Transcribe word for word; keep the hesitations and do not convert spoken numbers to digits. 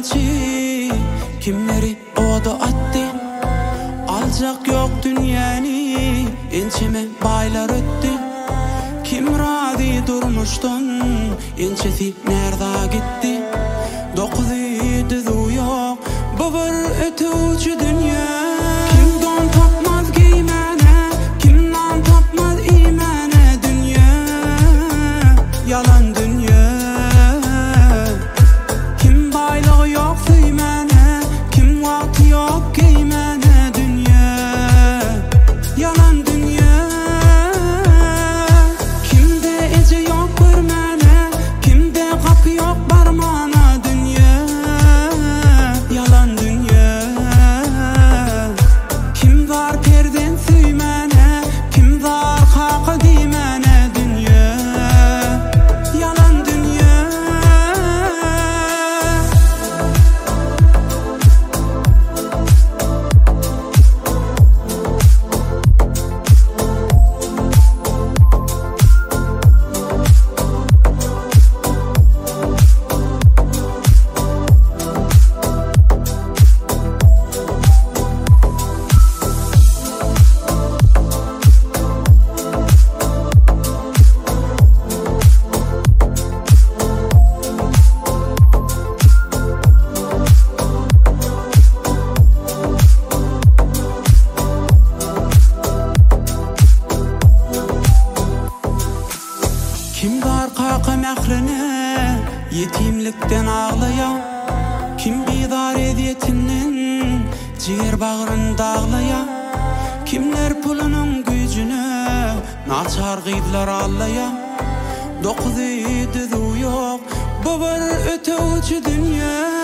yalançı, kimleri oda attı. Alacak yok dünyani, ençeme baylar öttü. Kim radi durmuştun, ençesi nerede gitti. Dokuzu düzü yok, bu bir ötücü dünya. Kimden tapmaz giymene, kimden tapmaz imene dünya. Yalan dünya. Kim baylığı yok süymene, kim vakti yok giymene dünya. Yalan dünya. Kimde ece yok görmene, kimde kapı yok barmana dünya. Yalan dünya. Kim var perden süymene, kim var kakı giymene dünya. Yalan dünya. Kim var kaka mehrine, yetimlikten ağlayan. Kim bidar ediyetinden, ciğer bağrında ağlayan. Kimler pulunun gücünü, naçar gıydılar ağlayan. Dokuzu düzü yok, bu bir ötücü dünya.